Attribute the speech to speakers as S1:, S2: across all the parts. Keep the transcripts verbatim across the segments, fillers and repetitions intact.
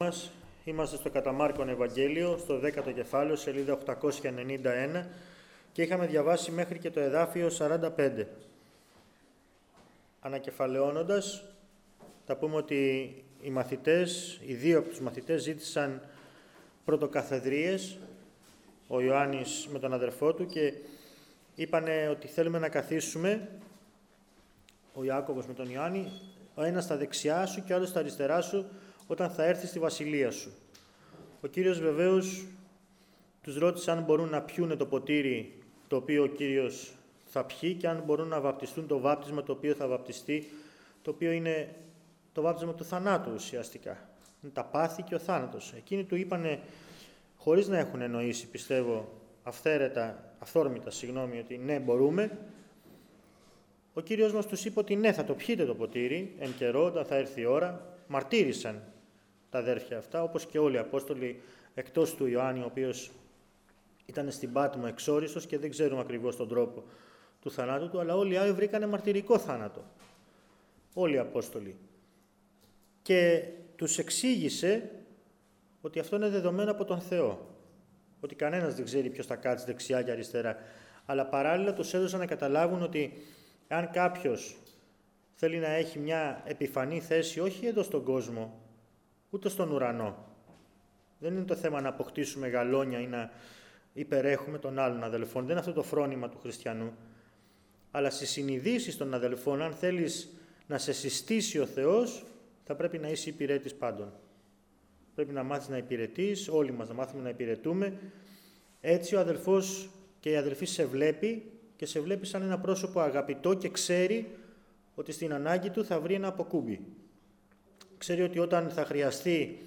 S1: μας. Είμαστε στο κατά Μάρκον Ευαγγέλιο, στο δέκατο κεφάλαιο, σελίδα οκτακόσια ενενήντα ένα και είχαμε διαβάσει μέχρι και το εδάφιο σαράντα πέντε. Ανακεφαλαιώνοντας, θα πούμε ότι οι μαθητές, οι δύο από τους μαθητές ζήτησαν πρωτοκαθεδρίες, ο Ιωάννης με τον αδερφό του, και είπανε ότι θέλουμε να καθίσουμε, ο Ιάκωβος με τον Ιωάννη, ο ένας στα δεξιά σου και ο άλλος στα αριστερά σου, όταν θα έρθει στη βασιλεία σου. Ο Κύριος βεβαίως τους ρώτησε αν μπορούν να πιούνε το ποτήρι το οποίο ο Κύριος θα πιει και αν μπορούν να βαπτιστούν το βάπτισμα το οποίο θα βαπτιστεί, το οποίο είναι το βάπτισμα του θανάτου ουσιαστικά. Είναι τα πάθη και ο θάνατος. Εκείνοι του είπανε, χωρίς να έχουν εννοήσει, πιστεύω, αυθαίρετα, αυθόρμητα, συγγνώμη, ότι ναι, μπορούμε. Ο Κύριος μας τους είπε ότι ναι, θα το πιείτε το ποτήρι, εν καιρό, όταν θα έρθει η ώρα. Μαρτύρησαν τα αδέρφια αυτά, όπως και όλοι οι Απόστολοι, εκτός του Ιωάννη, ο οποίος ήταν στην Πάτμο εξόριστος και δεν ξέρουμε ακριβώς τον τρόπο του θανάτου του, αλλά όλοι οι άλλοι βρήκανε μαρτυρικό θάνατο. Όλοι οι Απόστολοι. Και τους εξήγησε ότι αυτό είναι δεδομένο από τον Θεό. Ότι κανένας δεν ξέρει ποιος θα κάτσει δεξιά και αριστερά. Αλλά παράλληλα τους έδωσαν να καταλάβουν ότι αν κάποιος θέλει να έχει μια επιφανή θέση, όχι εδώ στον κόσμο, ούτε στον ουρανό. Δεν είναι το θέμα να αποκτήσουμε γαλόνια ή να υπερέχουμε των άλλων αδελφών. Δεν είναι αυτό το φρόνημα του χριστιανού. Αλλά στις συνειδήσεις των αδελφών, αν θέλεις να σε συστήσει ο Θεός, θα πρέπει να είσαι υπηρέτης πάντων. Πρέπει να μάθεις να υπηρετείς, όλοι μας να μάθουμε να υπηρετούμε. Έτσι ο αδελφός και η αδελφή σε βλέπει και σε βλέπει σαν ένα πρόσωπο αγαπητό και ξέρει ότι στην ανάγκη του θα βρει ένα αποκούμπι. Ξέρει ότι όταν θα χρειαστεί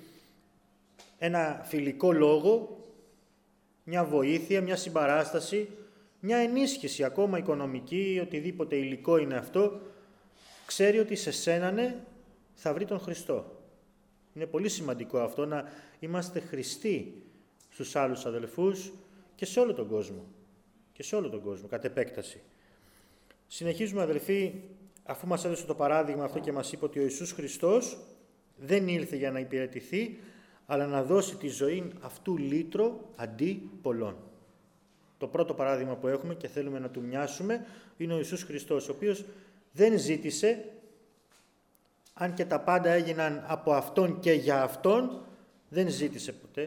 S1: ένα φιλικό λόγο, μια βοήθεια, μια συμπαράσταση, μια ενίσχυση ακόμα οικονομική, οτιδήποτε υλικό είναι αυτό, ξέρει ότι σε σένανε θα βρει τον Χριστό. Είναι πολύ σημαντικό αυτό, να είμαστε Χριστοί στους άλλους αδελφούς και σε όλο τον κόσμο. Και σε όλο τον κόσμο, κατ' επέκταση. Συνεχίζουμε, αδελφοί, αφού μας έδωσε το παράδειγμα αυτό και μας είπε ότι ο Ιησούς Χριστός δεν ήλθε για να υπηρετηθεί, αλλά να δώσει τη ζωή αυτού λύτρο αντί πολλών. Το πρώτο παράδειγμα που έχουμε και θέλουμε να του μοιάσουμε είναι ο Ιησούς Χριστός, ο οποίος δεν ζήτησε, αν και τα πάντα έγιναν από Αυτόν και για Αυτόν, δεν ζήτησε ποτέ.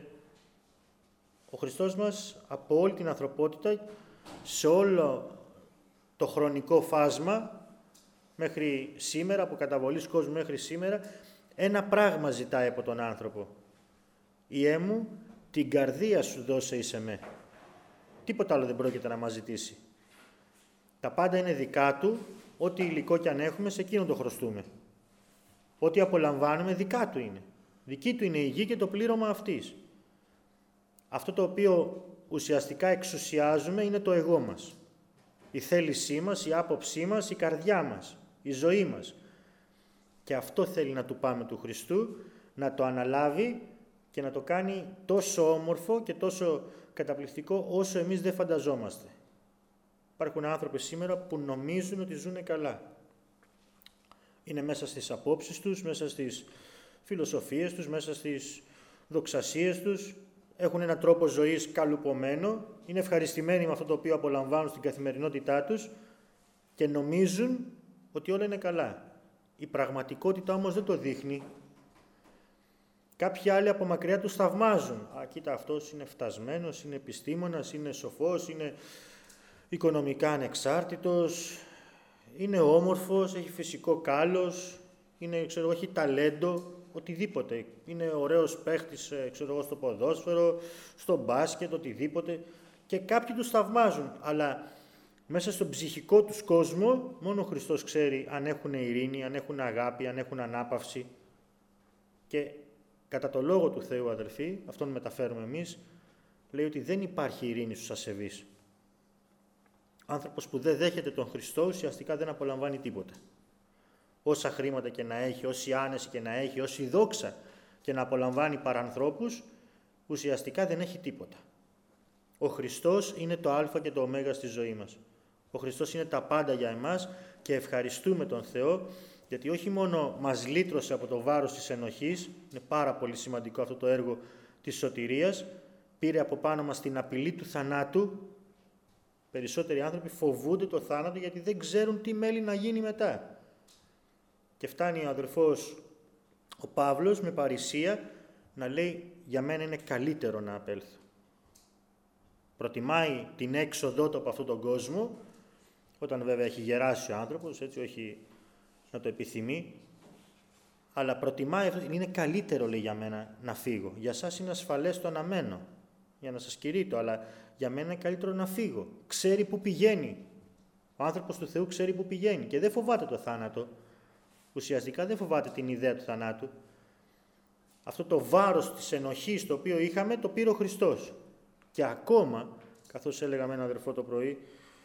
S1: Ο Χριστός μας από όλη την ανθρωπότητα, σε όλο το χρονικό φάσμα, μέχρι σήμερα, από καταβολής κόσμου μέχρι σήμερα, ένα πράγμα ζητάει από τον άνθρωπο. «Ιέ μου, την καρδία σου δώσε εις εμέ». Τίποτα άλλο δεν πρόκειται να μας ζητήσει. Τα πάντα είναι δικά του, ό,τι υλικό κι αν έχουμε, σε εκείνον το χρωστούμε. Ό,τι απολαμβάνουμε δικά του είναι. Δική του είναι η γη και το πλήρωμα αυτής. Αυτό το οποίο ουσιαστικά εξουσιάζουμε είναι το εγώ μας. Η θέλησή μας, η άποψή μας, η καρδιά μας, η ζωή μας. Και αυτό θέλει να του πάμε του Χριστού, να το αναλάβει και να το κάνει τόσο όμορφο και τόσο καταπληκτικό όσο εμείς δεν φανταζόμαστε. Υπάρχουν άνθρωποι σήμερα που νομίζουν ότι ζουν καλά. Είναι μέσα στις απόψεις τους, μέσα στις φιλοσοφίες τους, μέσα στις δοξασίες τους. Έχουν έναν τρόπο ζωής καλουπωμένο, είναι ευχαριστημένοι με αυτό το οποίο απολαμβάνουν στην καθημερινότητά τους και νομίζουν ότι όλα είναι καλά. Η πραγματικότητα όμως δεν το δείχνει. Κάποιοι άλλοι από μακριά τους θαυμάζουν. Α, κοίτα, αυτός είναι φτασμένος, είναι επιστήμονας, είναι σοφός, είναι οικονομικά ανεξάρτητος, είναι όμορφος, έχει φυσικό κάλος, είναι, ξέρω, έχει ταλέντο, οτιδήποτε. Είναι ωραίος παίχτης, ξέρω εγώ, στο ποδόσφαιρο, στο μπάσκετ, οτιδήποτε. Και κάποιοι τους θαυμάζουν, αλλά μέσα στον ψυχικό τους κόσμο μόνο ο Χριστός ξέρει αν έχουν ειρήνη, αν έχουν αγάπη, αν έχουν ανάπαυση. Και κατά το λόγο του Θεού, αδελφοί, αυτόν μεταφέρουμε εμείς, λέει ότι δεν υπάρχει ειρήνη στους ασεβείς. Άνθρωπος που δεν δέχεται τον Χριστό ουσιαστικά δεν απολαμβάνει τίποτα. Όσα χρήματα και να έχει, όση άνεση και να έχει, όση δόξα και να απολαμβάνει παρανθρώπους, ουσιαστικά δεν έχει τίποτα. Ο Χριστός είναι το α και το ω στη ζωή μας. Ο Χριστός είναι τα πάντα για εμάς και ευχαριστούμε τον Θεό Γιατί όχι μόνο μας λύτρωσε από το βάρος της ενοχής, είναι πάρα πολύ σημαντικό αυτό το έργο της σωτηρίας, πήρε από πάνω μας την απειλή του θανάτου. Περισσότεροι άνθρωποι φοβούνται το θάνατο γιατί δεν ξέρουν τι μέλη να γίνει μετά. Και φτάνει ο αδερφός ο Παύλος με παρησία να λέει «Για μένα είναι καλύτερο να απέλθω». Προτιμάει την έξοδό του από αυτόν τον κόσμο, όταν βέβαια έχει γεράσει ο άνθρωπος, έτσι, όχι να το επιθυμεί, αλλά προτιμάει, είναι καλύτερο λέει για μένα να φύγω. Για σας είναι ασφαλές το να μένω, για να σας κηρύττω, αλλά για μένα είναι καλύτερο να φύγω. Ξέρει που πηγαίνει. Ο άνθρωπος του Θεού ξέρει που πηγαίνει και δεν φοβάται το θάνατο. Ουσιαστικά δεν φοβάται την ιδέα του θανάτου. Αυτό το βάρος της ενοχής το οποίο είχαμε το πήρε ο Χριστός. Και ακόμα, καθώς έλεγα με έναν αδερφό το πρωί,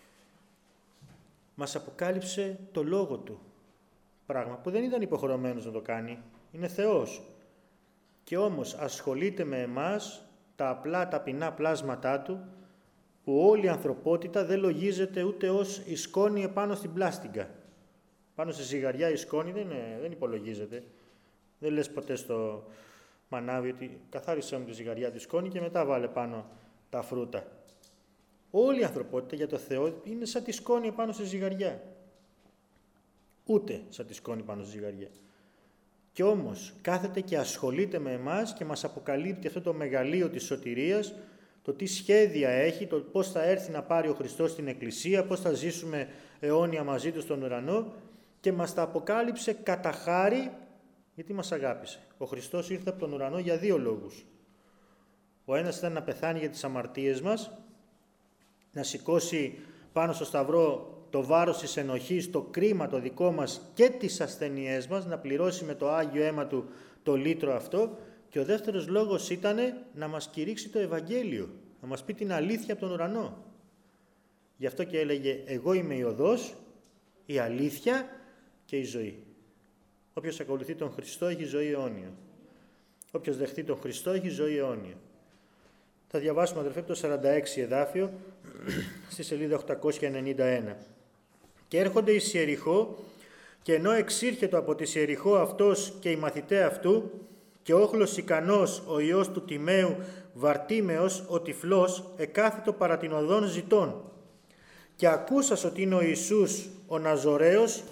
S1: μας αποκάλυψε το Λόγο Του. Πράγμα που δεν ήταν υποχρεωμένος να το κάνει. Είναι Θεός. Και όμως ασχολείται με εμάς, τα απλά ταπεινά πλάσματά Του, που όλη η ανθρωπότητα δεν λογίζεται ούτε ως η σκόνη επάνω στην πλάστιγκα. Πάνω στη ζυγαριά η σκόνη δεν, είναι, δεν υπολογίζεται. Δεν λες ποτέ στο μανάβι ότι καθάρισε μου τη ζυγαριά τη σκόνη και μετά βάλε πάνω τα φρούτα. Όλη η ανθρωπότητα για το Θεό είναι σαν τη σκόνη επάνω στη ζυγαριά. Ούτε σαν τη σκόνη πάνω στη ζυγαριά. Και όμως κάθεται και ασχολείται με εμάς και μας αποκαλύπτει αυτό το μεγαλείο της σωτηρίας, το τι σχέδια έχει, το πώς θα έρθει να πάρει ο Χριστός στην Εκκλησία, πώς θα ζήσουμε αιώνια μαζί Του στον ουρανό, και μας τα αποκάλυψε κατά χάρη, γιατί μας αγάπησε. Ο Χριστός ήρθε από τον ουρανό για δύο λόγους. Ο ένας ήταν να πεθάνει για τις αμαρτίες μας, να σηκώσει πάνω στο σταυρό το βάρος της ενοχής, το κρίμα το δικό μας και τις ασθενειές μας, να πληρώσει με το Άγιο αίμα Του το λύτρο αυτό, και ο δεύτερος λόγος ήταν να μας κηρύξει το Ευαγγέλιο, να μας πει την αλήθεια από τον ουρανό. Γι' αυτό και έλεγε «Εγώ είμαι η οδός, η αλήθεια και η ζωή». Όποιος ακολουθεί τον Χριστό έχει ζωή αιώνια. Όποιος δεχτεί τον Χριστό έχει ζωή αιώνια. Θα διαβάσουμε, αδερφέ, το σαράντα έξι εδάφιο, στη σελίδα οκτακόσια ενενήντα ένα. «Και έρχονται εις Ιεριχώ, και ενώ εξήρχετο από τη Ιεριχώ αυτός και οι μαθηταί αυτού, και όχλος ικανός ο ιός του Τιμαίου Βαρτίμεος ο τυφλός, εκάθητο παρά την οδόν ζητών. Και ακούσας ότι είναι ο Ιησούς ο Ναζωραίος,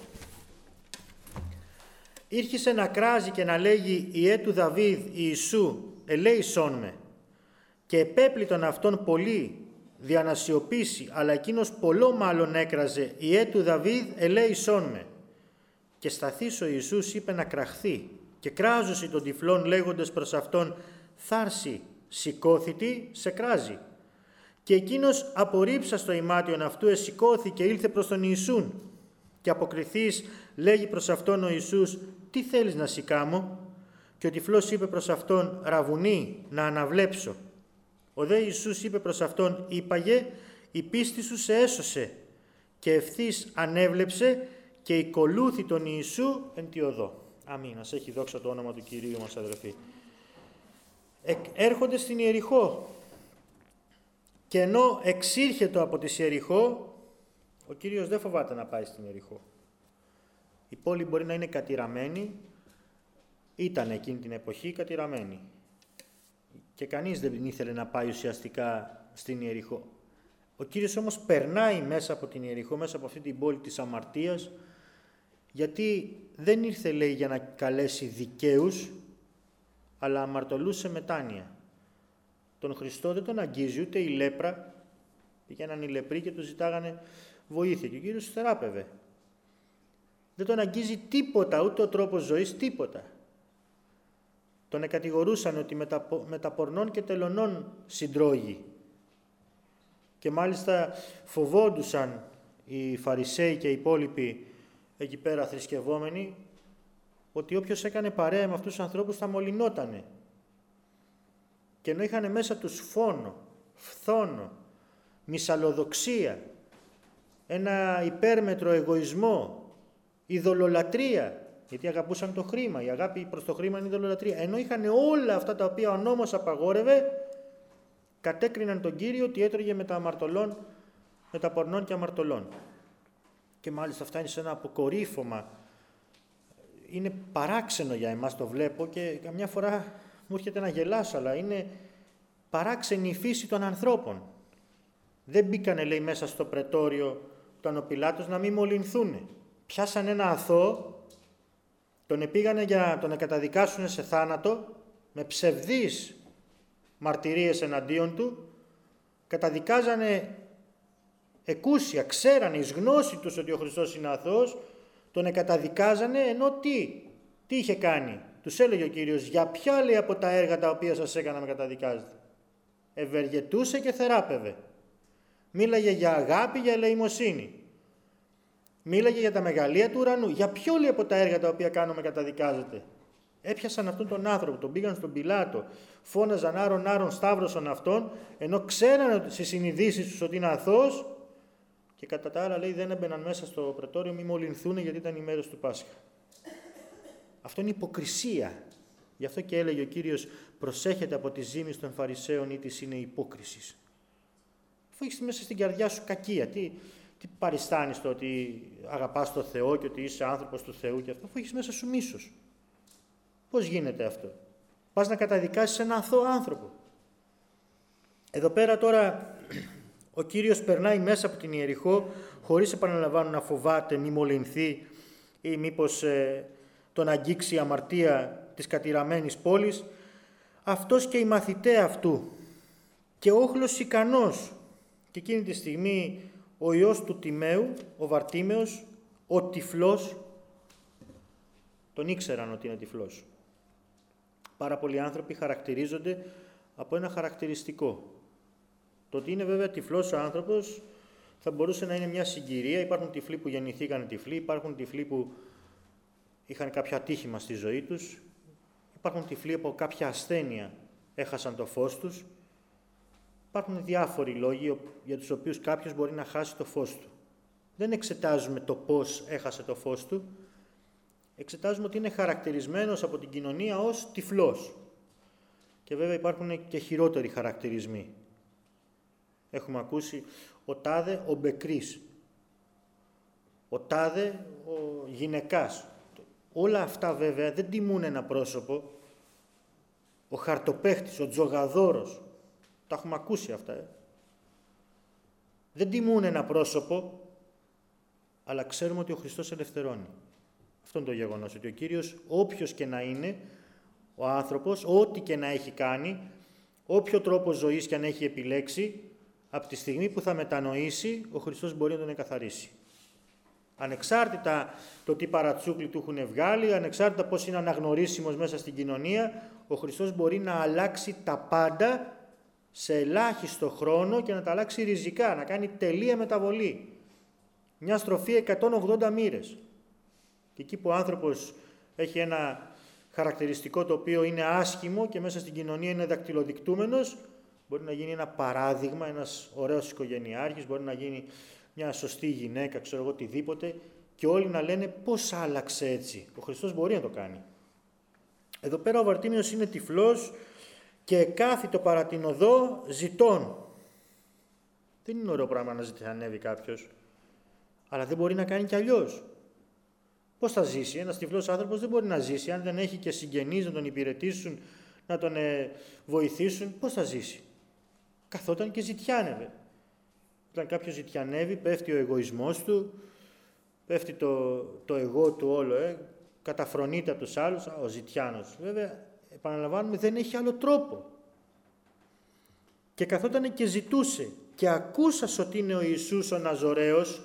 S1: ήρχισε να κράζει και να λέγει «Ιε του Δαβίδ Ιησού, ελέησόν με». Και επέπλητον αυτόν πολύ δια να σιωπήσει, αλλά εκείνος πολλό μάλλον έκραζε «Ιε του Δαβίδ, ελέησόν με». Και σταθείς ο Ιησούς είπε να κραχθεί, και κράζουσι τον τυφλόν λέγοντες προς αυτόν «Θάρση, σηκώθητη, σε κράζει». Και εκείνος απορρίψας το ημάτιον αυτού εσηκώθη και ήλθε προς τον Ιησούν. Και αποκριθείς λέγει προς αυτόν ο Ιησούς «Τι θέλεις να σηκάμω?» Και ο τυφλός είπε προς αυτόν «Ραβουνί, να αναβλέψω». Ο δε Ιησούς είπε προς αυτόν «Είπαγε, η πίστη σου σε έσωσε». Και ευθύς ανέβλεψε και οικολούθη τον Ιησού εν τη οδό. Αμήν. Ας έχει δόξα το όνομα του Κυρίου μας, αδελφοί. Ε, έρχονται στην Ιεριχώ. Και ενώ εξήρχετο από τη Ιεριχώ, ο Κύριος δεν φοβάται να πάει στην Ιεριχώ. Η πόλη μπορεί να είναι κατηραμένη, ήταν εκείνη την εποχή κατηραμένη. Και κανείς δεν ήθελε να πάει ουσιαστικά στην Ιεριχώ. Ο Κύριος όμως περνάει μέσα από την Ιεριχώ, μέσα από αυτή την πόλη της αμαρτίας, γιατί δεν ήρθε, λέει, για να καλέσει δικαίους, αλλά αμαρτωλούς σε μετάνοια. Τον Χριστό δεν τον αγγίζει ούτε η λέπρα. Πήγαιναν οι λεπροί και του ζητάγανε βοήθεια και ο Κύριος τους θεράπευε. Δεν τον αγγίζει τίποτα, ούτε ο τρόπος ζωής, τίποτα. Τον εκατηγορούσαν ότι με τα πορνών και τελωνών συντρώγει. Και μάλιστα φοβόντουσαν οι Φαρισαίοι και οι υπόλοιποι εκεί πέρα θρησκευόμενοι, ότι όποιος έκανε παρέα με αυτούς τους ανθρώπους θα μολυνότανε. Και ενώ είχαν μέσα τους φόνο, φθόνο, μυσαλλοδοξία, ένα υπέρμετρο εγωισμό, ειδωλολατρεία, γιατί αγαπούσαν το χρήμα, η αγάπη προς το χρήμα είναι ειδωλολατρεία. Ενώ είχαν όλα αυτά τα οποία ο νόμος απαγόρευε, κατέκριναν τον Κύριο ότι έτρωγε με τα αμαρτωλών, με τα πορνών και αμαρτωλών. Και μάλιστα φτάνει σε ένα αποκορύφωμα είναι παράξενο για εμάς, το βλέπω και καμιά φορά μου έρχεται να γελάσω, αλλά είναι παράξενη η φύση των ανθρώπων. Δεν μπήκανε, λέει, μέσα στο πρετόριο τον ο Πιλάτος να μην μολυνθούνε. Πιάσαν ένα αθώο, τον επήγανε για να τον καταδικάσουν σε θάνατο, με ψευδείς μαρτυρίες εναντίον του, καταδικάζανε εκούσια, ξέρανε εις γνώση τους ότι ο Χριστός είναι αθώος, τον εκαταδικάζανε, ενώ τι, τι είχε κάνει. Τους έλεγε ο Κύριος, για ποια, λέει, από τα έργα τα οποία σας έκανα με καταδικάζετε. Ευεργετούσε και θεράπευε. Μίλαγε για αγάπη, για ελεημοσύνη. Μίλαγε για τα μεγαλεία του ουρανού. Για ποιο, λέει, από τα έργα τα οποία κάνω με καταδικάζετε. Έπιασαν αυτόν τον άνθρωπο, τον πήγαν στον Πιλάτο, φώναζαν άρον άρον σταύρωσον αυτόν, ενώ ξέρανε στις συνειδήσεις τους ότι είναι αθώος, και κατά τα άλλα, λέει, δεν έμπαιναν μέσα στο πρετόριο μη μολυνθούν, γιατί ήταν οι μέρες του Πάσχα. Αυτό είναι υποκρισία. Γι' αυτό και έλεγε ο Κύριος, προσέχετε από τη ζήμη των Φαρισαίων, ή της είναι υπόκρισης. Αφού έχεις μέσα στην καρδιά σου κακία, τι, τι παριστάνεις το ότι αγαπάς τον Θεό και ότι είσαι άνθρωπος του Θεού και αυτό, αφού έχεις μέσα σου μίσος. Πώς γίνεται αυτό? Πας να καταδικάσεις έναν αθώο άνθρωπο. Εδώ πέρα τώρα ο Κύριος περνάει μέσα από την Ιεριχώ, χωρίς, επαναλαμβάνω, να φοβάται μη μολυνθεί ή μήπως ε, τον αγγίξει η αμαρτία της κατηραμένης πόλης. Αυτός και οι μαθητές αυτού και όχλος ικανός. Και εκείνη τη στιγμή ο ιός του Τιμαίου, ο Βαρτίμεος, ο τυφλός, τον ήξεραν ότι είναι τυφλός. Πάρα πολλοί άνθρωποι χαρακτηρίζονται από ένα χαρακτηριστικό. Το ότι είναι βέβαια τυφλός ο άνθρωπος θα μπορούσε να είναι μια συγκυρία. Υπάρχουν τυφλοί που γεννηθήκαν τυφλοί, υπάρχουν τυφλοί που είχαν κάποιο ατύχημα στη ζωή τους, υπάρχουν τυφλοί από κάποια ασθένεια έχασαν το φως τους. Υπάρχουν διάφοροι λόγοι για τους οποίους κάποιος μπορεί να χάσει το φως του. Δεν εξετάζουμε το πώς έχασε το φως του, εξετάζουμε ότι είναι χαρακτηρισμένος από την κοινωνία ως τυφλός. Και βέβαια υπάρχουν και χειρότεροι χαρακτηρισμοί. Έχουμε ακούσει ο τάδε ο μπεκρής, ο τάδε ο γυναικάς. Όλα αυτά βέβαια δεν τιμούν ένα πρόσωπο. Ο χαρτοπαίχτης, ο τζογαδόρος, τα έχουμε ακούσει αυτά. Ε. Δεν τιμούν ένα πρόσωπο, αλλά ξέρουμε ότι ο Χριστός ελευθερώνει. Αυτό είναι το γεγονός, ότι ο Κύριος, όποιος και να είναι ο άνθρωπος, ό,τι και να έχει κάνει, όποιο τρόπο ζωής και αν έχει επιλέξει, από τη στιγμή που θα μετανοήσει, ο Χριστός μπορεί να τον εκαθαρίσει. Ανεξάρτητα το τι παρατσούκλι του έχουν βγάλει, ανεξάρτητα πώς είναι αναγνωρίσιμος μέσα στην κοινωνία, ο Χριστός μπορεί να αλλάξει τα πάντα σε ελάχιστο χρόνο και να τα αλλάξει ριζικά, να κάνει τελεία μεταβολή. Μια στροφή εκατόν ογδόντα μοίρες. Και εκεί που ο άνθρωπος έχει ένα χαρακτηριστικό το οποίο είναι άσχημο και μέσα στην κοινωνία είναι δακτυλοδεικτούμενος, μπορεί να γίνει ένα παράδειγμα, ένας ωραίος οικογενειάρχης, μπορεί να γίνει μια σωστή γυναίκα, ξέρω εγώ, οτιδήποτε, και όλοι να λένε πώς άλλαξε έτσι. Ο Χριστός μπορεί να το κάνει. Εδώ πέρα ο Βαρτίμιος είναι τυφλός και κάθιτο παρά την οδό ζητών. Δεν είναι ωραίο πράγμα να ζητιανεύει κάποιος, αλλά δεν μπορεί να κάνει κι αλλιώς. Πώς θα ζήσει? Ένας τυφλός άνθρωπος δεν μπορεί να ζήσει αν δεν έχει και συγγενείς να τον υπηρετήσουν, να τον ε, βοηθήσουν. Πώς θα ζήσει? Καθόταν και ζητιάνευε. Όταν κάποιος ζητιανεύει, πέφτει ο εγωισμός του, πέφτει το, το εγώ του όλο, ε, καταφρονείται από τους άλλους, α, ο ζητιάνος. Βέβαια, επαναλαμβάνουμε, δεν έχει άλλο τρόπο. Και καθόταν και ζητούσε. Και ακούσας ότι είναι ο Ιησούς ο Ναζωραίος,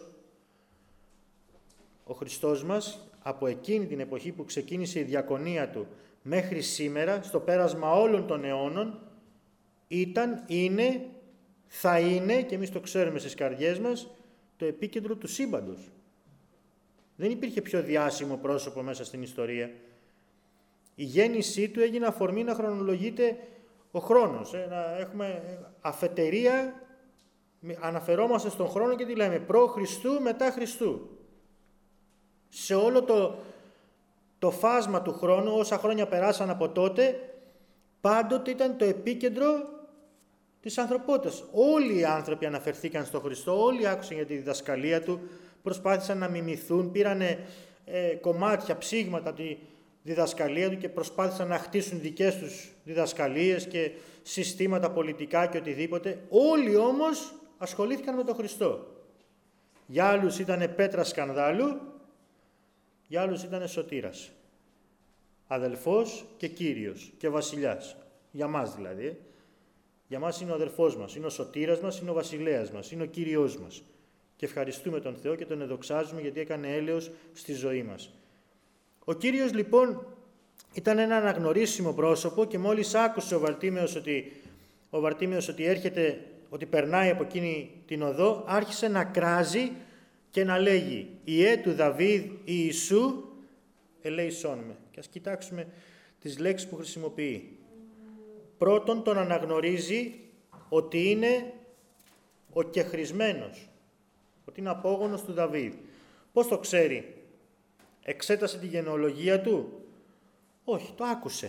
S1: ο Χριστός μας, από εκείνη την εποχή που ξεκίνησε η διακονία του μέχρι σήμερα, στο πέρασμα όλων των αιώνων, ήταν, είναι, θα είναι, και εμείς το ξέρουμε στις καρδιές μας, το επίκεντρο του σύμπαντος. Δεν υπήρχε πιο διάσημο πρόσωπο μέσα στην ιστορία. Η γέννησή του έγινε αφορμή να χρονολογείται ο χρόνος. Ε, να έχουμε αφετερία, αναφερόμαστε στον χρόνο και τι λέμε, προ Χριστού, μετά Χριστού. Σε όλο το, το φάσμα του χρόνου, όσα χρόνια περάσαν από τότε, πάντοτε ήταν το επίκεντρο της ανθρωπότητας. Όλοι οι άνθρωποι αναφερθήκαν στον Χριστό, όλοι άκουσαν για τη διδασκαλία του, προσπάθησαν να μιμηθούν, πήρανε ε, κομμάτια, ψήγματα από τη διδασκαλία του και προσπάθησαν να χτίσουν δικές τους διδασκαλίες και συστήματα πολιτικά και οτιδήποτε. Όλοι όμως ασχολήθηκαν με τον Χριστό. Για άλλους ήταν πέτρα σκανδάλου, για άλλους ήταν σωτήρας. Αδελφός και Κύριος και βασιλιάς. Για μας δηλαδή. Για μας είναι ο αδελφός μας, είναι ο σωτήρας μας, είναι ο βασιλέας μας, είναι ο Κύριος μας. Και ευχαριστούμε τον Θεό και τον εδοξάζουμε γιατί έκανε έλεος στη ζωή μας. Ο Κύριος λοιπόν ήταν ένα αναγνωρίσιμο πρόσωπο και μόλις άκουσε ο Βαρτίμεος ότι, ο Βαρτίμεος ότι έρχεται, ότι περνάει από εκείνη την οδό, άρχισε να κράζει και να λέγει «Ιε του Δαβίδ Ιησού ελέησόν με». Και ας κοιτάξουμε τις λέξεις που χρησιμοποιεί. Πρώτον, τον αναγνωρίζει ότι είναι ο κεχρισμένος, ότι είναι απόγονος του Δαβίδ. Πώς το ξέρει? Εξέτασε τη γενεολογία του? Όχι, το άκουσε.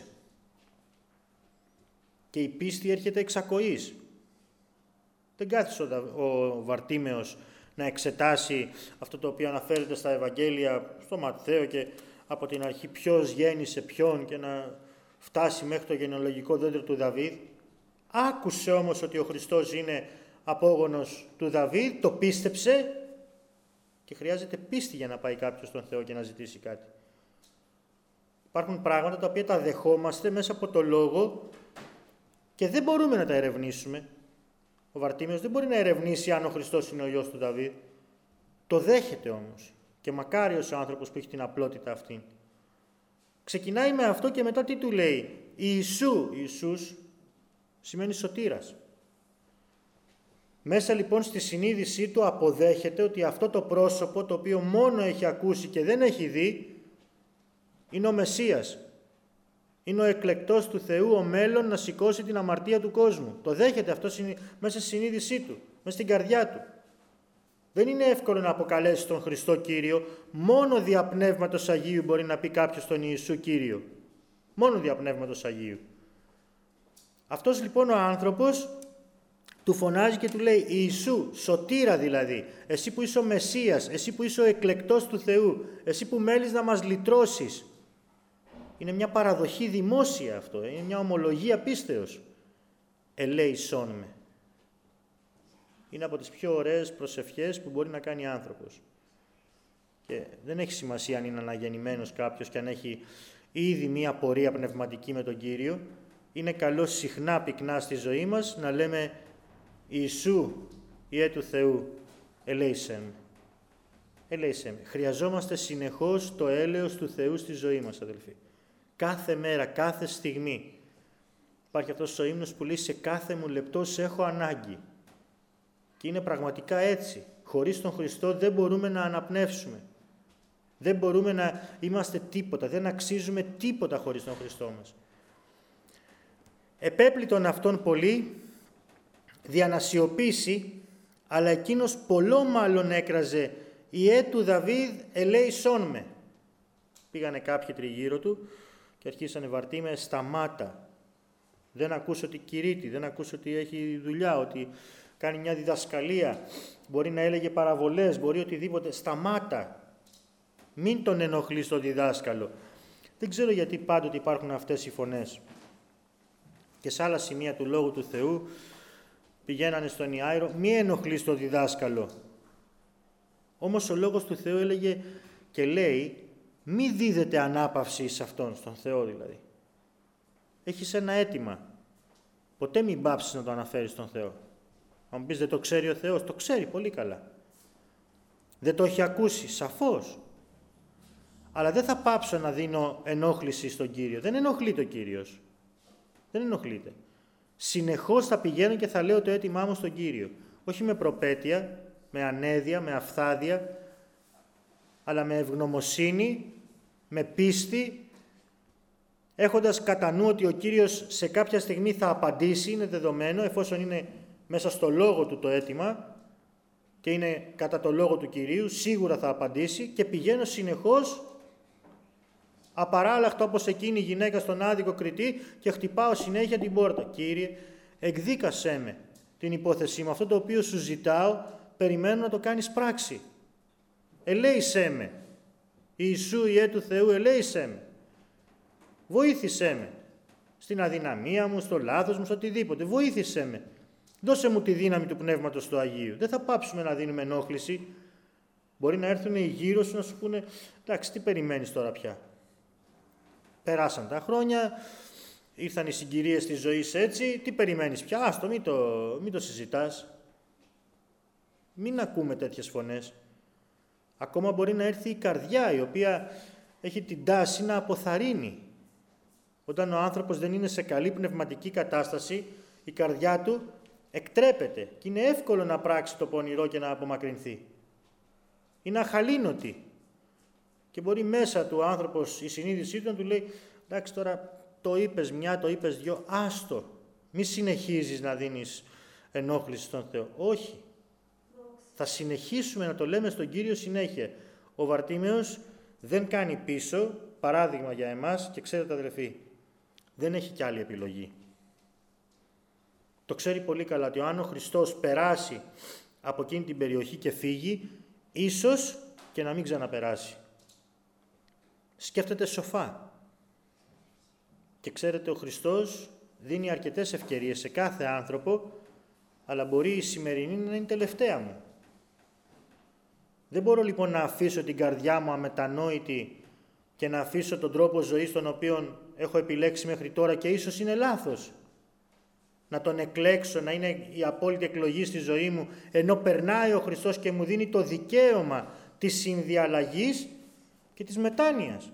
S1: Και η πίστη έρχεται εξ ακοής. Δεν κάθισε ο Βαρτίμεος να εξετάσει αυτό το οποίο αναφέρεται στα Ευαγγέλια, στο Ματθαίο και από την αρχή ποιος γέννησε ποιον και να φτάσει μέχρι το γενεολογικό δέντρο του Δαβίδ. Άκουσε όμως ότι ο Χριστός είναι απόγονος του Δαβίδ, το πίστεψε και χρειάζεται πίστη για να πάει κάποιος στον Θεό και να ζητήσει κάτι. Υπάρχουν πράγματα τα οποία τα δεχόμαστε μέσα από το λόγο και δεν μπορούμε να τα ερευνήσουμε. Ο Βαρτίμεος δεν μπορεί να ερευνήσει αν ο Χριστός είναι ο γιος του Δαβίδ. Το δέχεται όμως. Και μακάριος ο άνθρωπος που έχει την απλότητα αυτή. Ξεκινάει με αυτό και μετά τι του λέει? Ιησού. Ιησούς σημαίνει σωτήρας. Μέσα λοιπόν στη συνείδησή του αποδέχεται ότι αυτό το πρόσωπο το οποίο μόνο έχει ακούσει και δεν έχει δει είναι ο Μεσσίας. Είναι ο εκλεκτός του Θεού, ο μέλλον να σηκώσει την αμαρτία του κόσμου. Το δέχεται αυτό μέσα στη συνείδησή του, μέσα στην καρδιά του. Δεν είναι εύκολο να αποκαλέσει τον Χριστό Κύριο. Μόνο δια Πνεύματος Αγίου μπορεί να πει κάποιος τον Ιησού Κύριο. Μόνο δια Πνεύματος Αγίου. Αυτός λοιπόν ο άνθρωπος του φωνάζει και του λέει Ιησού, σωτήρα δηλαδή, εσύ που είσαι ο Μεσσίας, εσύ που είσαι ο εκλεκτός του Θεού, εσύ που μέλεις να μας λυτρώσεις. Είναι μια παραδοχή δημόσια αυτό, είναι μια ομολογία πίστεως. Ελέησόν με. Είναι από τις πιο ωραίες προσευχές που μπορεί να κάνει άνθρωπος. Και δεν έχει σημασία αν είναι αναγεννημένος κάποιος και αν έχει ήδη μία πορεία πνευματική με τον Κύριο. Είναι καλό συχνά πυκνά στη ζωή μας να λέμε Ιησού, Ιε του Θεού, ελέησέ με. Ελέησέ με. Χρειαζόμαστε συνεχώς το έλεος του Θεού στη ζωή μας, αδελφοί. Κάθε μέρα, κάθε στιγμή. Υπάρχει αυτός ο ύμνος που λέει σε κάθε μου λεπτό σε έχω ανάγκη. Και είναι πραγματικά έτσι. Χωρίς τον Χριστό δεν μπορούμε να αναπνεύσουμε. Δεν μπορούμε να είμαστε τίποτα. Δεν αξίζουμε τίποτα χωρίς τον Χριστό μας. Επέπλητον αυτόν πολύ, διανασιοποίηση, αλλά εκείνος πολλό μάλλον έκραζε «Ιε του Δαβίδ ελέησόν με». Πήγανε κάποιοι τριγύρω του και αρχίσανε Βαρτίμε, σταμάτα. Δεν ακούς ότι κηρύττει, δεν ακούς ότι έχει δουλειά, ότι κάνει μια διδασκαλία, μπορεί να έλεγε παραβολές, μπορεί οτιδήποτε. Σταμάτα. Μην τον ενοχλείς τον διδάσκαλο. Δεν ξέρω γιατί πάντοτε υπάρχουν αυτές οι φωνές. Και σε άλλα σημεία του Λόγου του Θεού πηγαίνανε στον Ιάηρο, μη ενοχλείς τον διδάσκαλο. Όμως ο Λόγος του Θεού έλεγε και λέει, μη δίδεται ανάπαυση σε Αυτόν, στον Θεό δηλαδή. Έχεις ένα αίτημα. Ποτέ μην πάψεις να το αναφέρεις στον Θεό. Αν μου πεις δεν το ξέρει ο Θεός, το ξέρει πολύ καλά. Δεν το έχει ακούσει, σαφώς. Αλλά δεν θα πάψω να δίνω ενόχληση στον Κύριο. Δεν ενοχλείται ο Κύριος. Δεν ενοχλείται. Συνεχώς θα πηγαίνω και θα λέω το αίτημά μου στον Κύριο. Όχι με προπέτεια, με ανέδεια, με αυθάδεια, αλλά με ευγνωμοσύνη, με πίστη, έχοντας κατά νου ότι ο Κύριος σε κάποια στιγμή θα απαντήσει, είναι δεδομένο, εφόσον είναι μέσα στο λόγο του το αίτημα και είναι κατά το λόγο του Κυρίου, σίγουρα θα απαντήσει και πηγαίνω συνεχώς απαράλλαχτα όπως εκείνη η γυναίκα στον άδικο κριτή και χτυπάω συνέχεια την πόρτα. Κύριε, εκδίκασέ με την υπόθεσή μου, αυτό το οποίο σου ζητάω, περιμένω να το κάνεις πράξη. Ελέησέ με. Ιησού, Υιέ του Θεού, ελέησέ με. Βοήθησέ με. Στην αδυναμία μου, στο λάθος μου, στο οτιδήποτε. Βοήθησέ με. Δώσε μου τη δύναμη του Πνεύματος του Αγίου. Δεν θα πάψουμε να δίνουμε ενόχληση. Μπορεί να έρθουν οι γύρω σου να σου πούνε, εντάξει, τι περιμένεις τώρα πια. Περάσαν τα χρόνια, ήρθαν οι συγκυρίες της ζωής έτσι, τι περιμένεις πια, άστο, μην το, μην το συζητάς. Μην ακούμε τέτοιες φωνές. Ακόμα μπορεί να έρθει η καρδιά, η οποία έχει την τάση να αποθαρρύνει. Όταν ο άνθρωπος δεν είναι σε καλή πνευματική κατάσταση, η καρδιά του εκτρέπεται και είναι εύκολο να πράξει το πονηρό και να απομακρυνθεί. Είναι αχαλήνωτη. Και μπορεί μέσα του ο άνθρωπος, η συνείδησή του να του λέει, εντάξει τώρα το είπες μια, το είπες δυο, άστο, μη συνεχίζεις να δίνεις ενόχληση στον Θεό. Όχι. Θα συνεχίσουμε να το λέμε στον Κύριο συνέχεια. Ο Βαρτίμεος δεν κάνει πίσω, παράδειγμα για εμάς, και ξέρετε αδελφοί, δεν έχει κι άλλη επιλογή. Το ξέρει πολύ καλά ότι αν ο Χριστός περάσει από εκείνη την περιοχή και φύγει, ίσως και να μην ξαναπεράσει. Σκέφτεται σοφά. Και ξέρετε, ο Χριστός δίνει αρκετές ευκαιρίες σε κάθε άνθρωπο, αλλά μπορεί η σημερινή να είναι η τελευταία μου. Δεν μπορώ λοιπόν να αφήσω την καρδιά μου αμετανόητη και να αφήσω τον τρόπο ζωής τον οποίο έχω επιλέξει μέχρι τώρα και ίσως είναι λάθος. Να τον εκλέξω, να είναι η απόλυτη εκλογή στη ζωή μου, ενώ περνάει ο Χριστός και μου δίνει το δικαίωμα της συνδιαλλαγής και της μετάνοιας.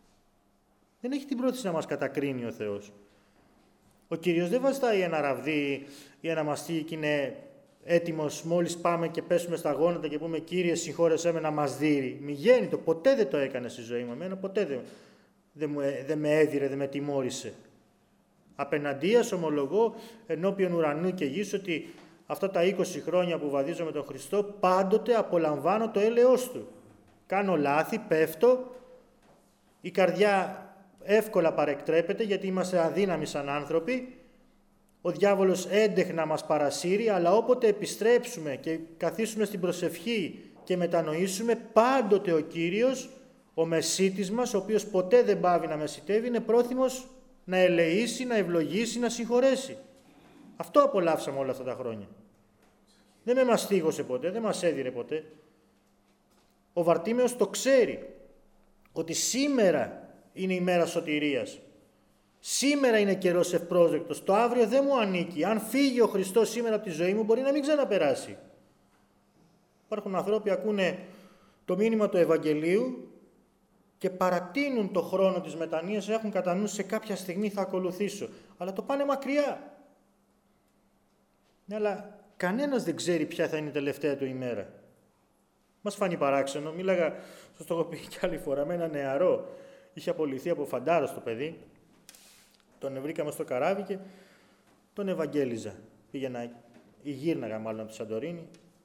S1: Δεν έχει την πρόθεση να μας κατακρίνει ο Θεός. Ο Κύριος δεν βαστάει ένα ραβδί ή ένα μαστί και είναι έτοιμος μόλις πάμε και πέσουμε στα γόνατα και πούμε «Κύριε, συγχώρεσέ με», να μας δείρει. Μη γέννητο, ποτέ δεν το έκανε στη ζωή μου. Εμένα ποτέ δεν, δεν, μου, δεν με έδιρε, δεν με τιμώρησε. Απέναντίας ομολογώ ενώπιον ουρανού και γης ότι αυτά τα είκοσι χρόνια που βαδίζω με τον Χριστό πάντοτε απολαμβάνω το έλεος Του. Κάνω λάθη, πέφτω, η καρδιά εύκολα παρεκτρέπεται γιατί είμαστε αδύναμοι σαν άνθρωποι, ο διάβολος έντεχνα μας παρασύρει, αλλά όποτε επιστρέψουμε και καθίσουμε στην προσευχή και μετανοήσουμε, πάντοτε ο Κύριος, ο μεσίτης μας, ο οποίος ποτέ δεν πάβει να μεσιτεύει, είναι πρόθυμος να ελεήσει, να ευλογήσει, να συγχωρέσει. Αυτό απολαύσαμε όλα αυτά τα χρόνια. Δεν με μαστίγωσε ποτέ, δεν μας έδιρε ποτέ. Ο Βαρτίμεος το ξέρει, ότι σήμερα είναι η μέρα σωτηρίας. Σήμερα είναι καιρός ευπρόσδεκτος. Το αύριο δεν μου ανήκει. Αν φύγει ο Χριστός σήμερα από τη ζωή μου, μπορεί να μην ξαναπεράσει. Υπάρχουν ανθρώποι που ακούνε το μήνυμα του Ευαγγελίου και παρατείνουν το χρόνο της μετανοίας, έχουν κατά νου σε κάποια στιγμή θα ακολουθήσω. Αλλά το πάνε μακριά. Ναι, αλλά κανένας δεν ξέρει ποια θα είναι η τελευταία του ημέρα. Μας φάνει παράξενο. Μίλαγα, σας το έχω πει κι άλλη φορά, με ένα νεαρό. Είχε απολυθεί από φαντάρο το παιδί. Τον βρήκαμε στο καράβι και τον Ευαγγέλιζα. Πήγαινα, γύρναγα μάλλον από τη Σαντορίνη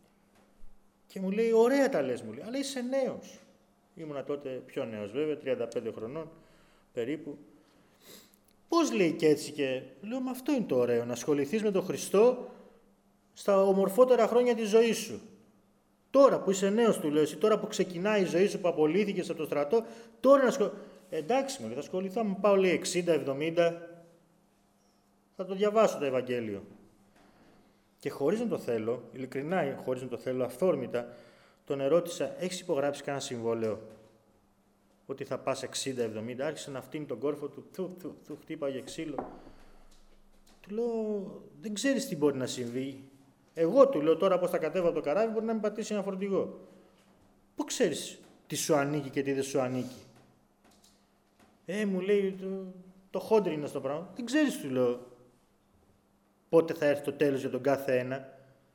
S1: και μου λέει, ωραία τα λες, μου λέει, αλλά είσαι νέος. Ήμουνα τότε πιο νέος βέβαια, τριάντα πέντε χρονών περίπου. Πώς λέει και έτσι και λέω, μα αυτό είναι το ωραίο, να ασχοληθείς με τον Χριστό στα ομορφότερα χρόνια της ζωής σου. Τώρα που είσαι νέος, του λέω, εσύ τώρα που ξεκινάει η ζωή σου, που απολύθηκες από το στρατό, τώρα να ασχοληθείς. Εντάξει, μου λέει, θα ασχοληθώ, μου πάω λέει εξήντα εβδομήντα, θα το διαβάσω το Ευαγγέλιο. Και χωρίς να το θέλω, ειλικρινά χωρίς να το θέλω, αυθόρμητα, τον ερώτησα, έχεις υπογράψει κανένα συμβόλαιο ότι θα πας εξήντα εβδομήντα, άρχισε να φτύνει τον κόρφο του, του, του, του χτύπαγε ξύλο. Του λέω, δεν ξέρεις τι μπορεί να συμβεί. Εγώ του λέω τώρα πώς θα κατέβω από το καράβι, μπορεί να μην πατήσει ένα φορτηγό. Πού ξέρεις τι σου ανήκει και τι δεν σου ανήκει. Ε, μου λέει, το, το χόντρι είναι στο πράγμα. Δεν ξέρεις, του λέω, πότε θα έρθει το τέλος για τον κάθε ένα.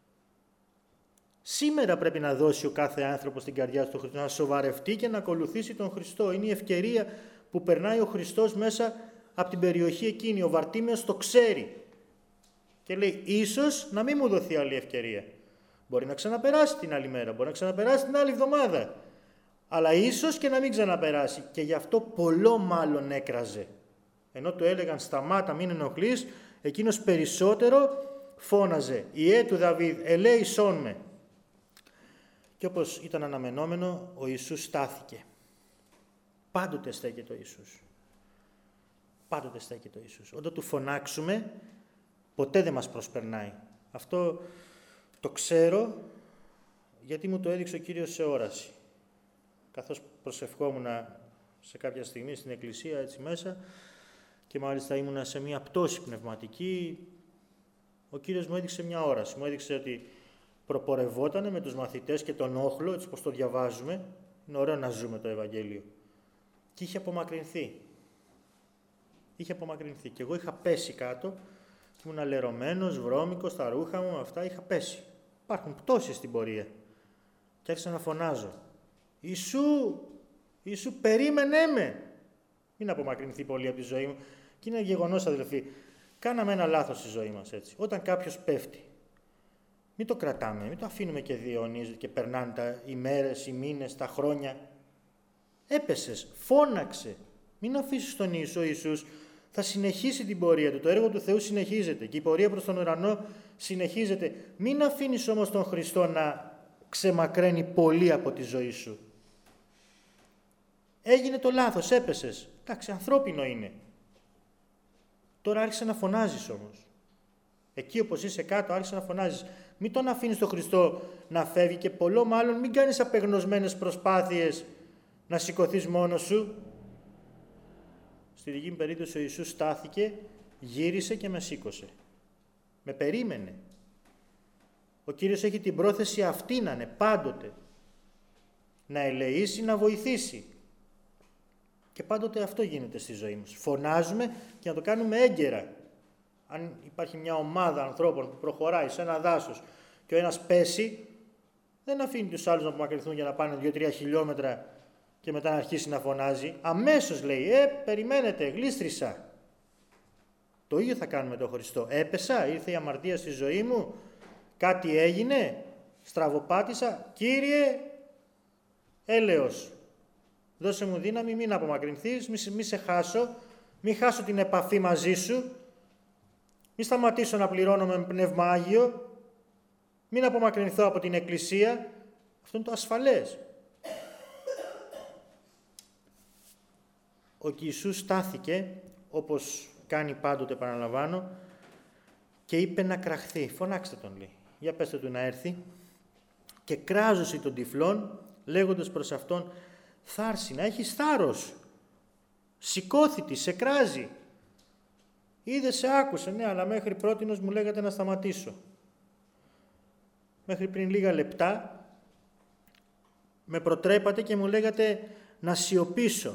S1: Σήμερα πρέπει να δώσει ο κάθε άνθρωπος στην καρδιά του τον Χριστό, να σοβαρευτεί και να ακολουθήσει τον Χριστό. Είναι η ευκαιρία που περνάει ο Χριστός μέσα από την περιοχή εκείνη. Ο Βαρτίμεος το ξέρει. Και λέει, ίσως να μην μου δοθεί άλλη ευκαιρία. Μπορεί να ξαναπεράσει την άλλη μέρα, μπορεί να ξαναπεράσει την άλλη εβδομάδα. Αλλά ίσως και να μην ξαναπεράσει. Και γι' αυτό πολλό μάλλον έκραζε. Ενώ του έλεγαν σταμάτα, μην ενοχλείς, εκείνος περισσότερο φώναζε. Ιε του Δαβίδ, ελέησόν με. Και όπως ήταν αναμενόμενο, ο Ιησούς στάθηκε. Πάντοτε στέκεται ο Ιησούς. Πάντοτε στέκεται ο Ιησούς. Όταν του φωνάξουμε, ποτέ δεν μας προσπερνάει. Αυτό το ξέρω γιατί μου το έδειξε ο Κύριος σε όραση. Καθώς προσευχόμουν σε κάποια στιγμή στην εκκλησία έτσι μέσα και μάλιστα ήμουνα σε μια πτώση πνευματική, ο Κύριος μου έδειξε μια όραση. Μου έδειξε ότι προπορευότανε με τους μαθητές και τον όχλο, έτσι πως το διαβάζουμε. Είναι ωραίο να ζούμε το Ευαγγέλιο. Και είχε απομακρυνθεί. Είχε απομακρυνθεί. Και εγώ είχα πέσει κάτω, ήμουν λερωμένος, βρώμικος, τα ρούχα μου, αυτά, είχα πέσει. Υπάρχουν πτώσεις στην πορεία. Και άρχισα να φωνάζω. Ιησού, Ιησού, περίμενέ με. Μην απομακρυνθεί πολύ από τη ζωή μου. Και είναι γεγονός, αδελφοί. Κάναμε ένα λάθος στη ζωή μας, έτσι. Όταν κάποιος πέφτει, μην το κρατάμε, μην το αφήνουμε και διαιωνίζεται και περνάνε τα οι μέρες, οι μήνες, τα χρόνια. Έπεσες, φώναξε. Μην αφήσεις τον Ιησού. Ο Ιησούς θα συνεχίσει την πορεία του. Το έργο του Θεού συνεχίζεται και η πορεία προς τον ουρανό συνεχίζεται. Μην αφήνεις όμως τον Χριστό να ξεμακραίνει πολύ από τη ζωή σου. Έγινε το λάθος, έπεσες. Εντάξει, ανθρώπινο είναι. Τώρα άρχισε να φωνάζεις όμως. Εκεί όπως είσαι κάτω άρχισε να φωνάζεις. Μην τον αφήνεις τον Χριστό να φεύγει και πολλό μάλλον μην κάνεις απεγνωσμένες προσπάθειες να σηκωθείς μόνος σου. Στη δική μου περίπτωση ο Ιησούς στάθηκε, γύρισε και με σήκωσε. Με περίμενε. Ο Κύριος έχει την πρόθεση αυτή να είναι πάντοτε. Να ελεήσει, να βοηθήσει. Και πάντοτε αυτό γίνεται στη ζωή μας. Φωνάζουμε και να το κάνουμε έγκαιρα. Αν υπάρχει μια ομάδα ανθρώπων που προχωράει σε ένα δάσος και ο ένας πέσει, δεν αφήνει τους άλλους να απομακρυνθούν για να πάνε δύο τρία χιλιόμετρα και μετά να αρχίσει να φωνάζει. Αμέσως λέει, ε, περιμένετε, γλίστρισα. Το ίδιο θα κάνουμε τον Χριστό. Έπεσα, ήρθε η αμαρτία στη ζωή μου, κάτι έγινε, στραβοπάτησα, Κύριε, έλεος. Δώσε μου δύναμη, μην απομακρυνθείς, μη, μη σε χάσω, μη χάσω την επαφή μαζί σου, μη σταματήσω να πληρώνω με πνεύμα Άγιο, μην απομακρυνθώ από την Εκκλησία. Αυτό είναι το ασφαλές. Ο Ιησούς στάθηκε, όπως κάνει πάντοτε, παραλαμβάνω, και είπε να κραχθεί. Φωνάξτε τον, λέει. Για πέστε του να έρθει. Και κράζωσε τον τυφλόν, λέγοντας προς αυτόν, θάρση, να έχεις θάρρος. Σηκώθητη, σε κράζει. Είδε, σε άκουσε, ναι, αλλά μέχρι πρότινος μου λέγατε να σταματήσω. Μέχρι πριν λίγα λεπτά με προτρέπατε και μου λέγατε να σιωπήσω.